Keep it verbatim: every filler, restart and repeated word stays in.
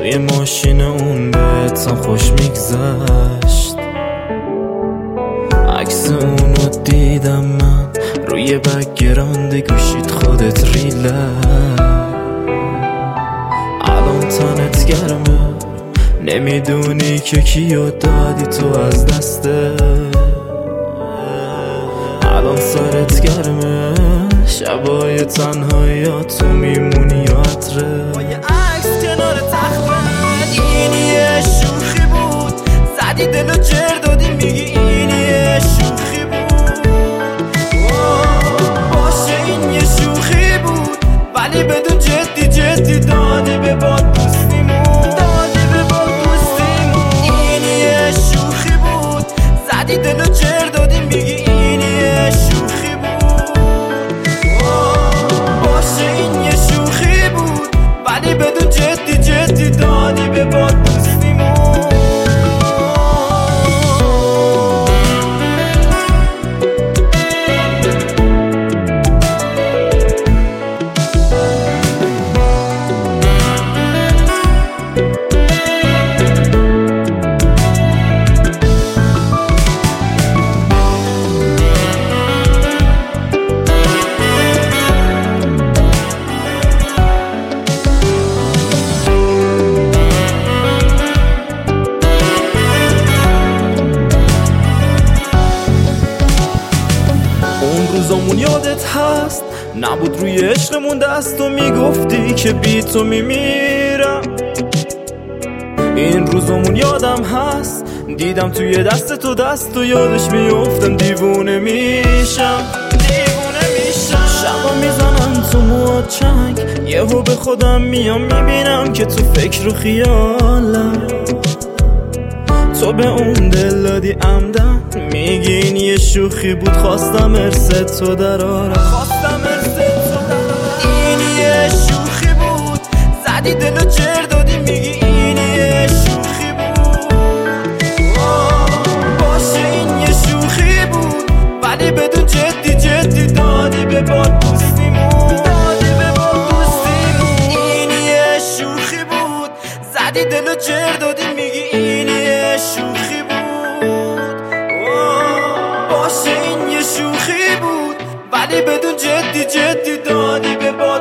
توی ماشین اون بهتم خوش میگذشت. عکس اونو دیدم من روی بک‌گراند گوشید خودت ریله. الان تنت گرمه نمیدونی که کیو دادی تو از دسته. الان سرت گرمه شبای تنهاییات تو میمونی یا عطره. با یه عکس کنار تخته این یه شوخی بود، زدی دلو جر دادی میگی این یه شوخی بود. باشه این یه شوخی بود ولی بدون جدی جدی دادی به باد دوستیمون، دادی به باد دوستیمون. این یه شوخی بود، زدی دلو جر دادی میگی این یه شوخی بود. باشه این یه شوخی بود ولی بدون جدی جدی دادی به باد دوستیمون. روزامون یادت هست نبود روی عشقمون دست و میگفتی که بی تو میمیرم. این روزامون یادم هست دیدم توی دست تو دست و یادش میافتم دیوونه میشم، دیوونه میشم. شبا میزنم تو موات چنگ یهو به خودم میام میبینم که تو فکر و خیالم. تو به اون دل دادی عمدن میگی این یه شوخی بود، خواستم ارث تو درارم، خواستم ارث تو درارم. این یه شوخی بود، زدی دلو جر دادی میگی این یه شوخی بود. باشه این یه شوخی بود ولی بدون جدی جدی دادی به باد دوستیمون، دادی به باد دوستیمون. این یه شوخی بود، زدی دلو جر دادی میگی این یه شوخی بود. باشه این یه شوخی بود ولی بدون جدی جدی دادی به باد